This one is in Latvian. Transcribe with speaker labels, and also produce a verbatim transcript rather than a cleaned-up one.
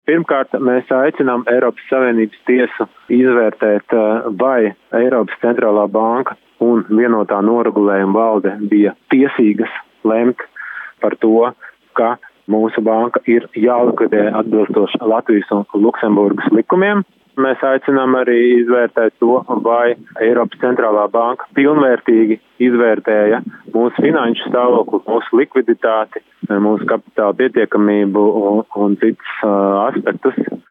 Speaker 1: Pirmkārt, mēs aicinām Eiropas Savienības tiesu izvērtēt, vai Eiropas centrālā banka un vienotā noregulējuma valde bija tiesīgas lemt par to, ka mūsu banka ir jālikvidē atbilstoši Latvijas un Luksemburgas likumiem. Mēs aicinām arī izvērtēt to, vai Eiropas centrālā banka pilnvērtīgi izvērtēja mūsu finanšu stāvokli, mūsu likviditāti, mūsu kapitāla pietiekamību un, un citus uh, aspektus.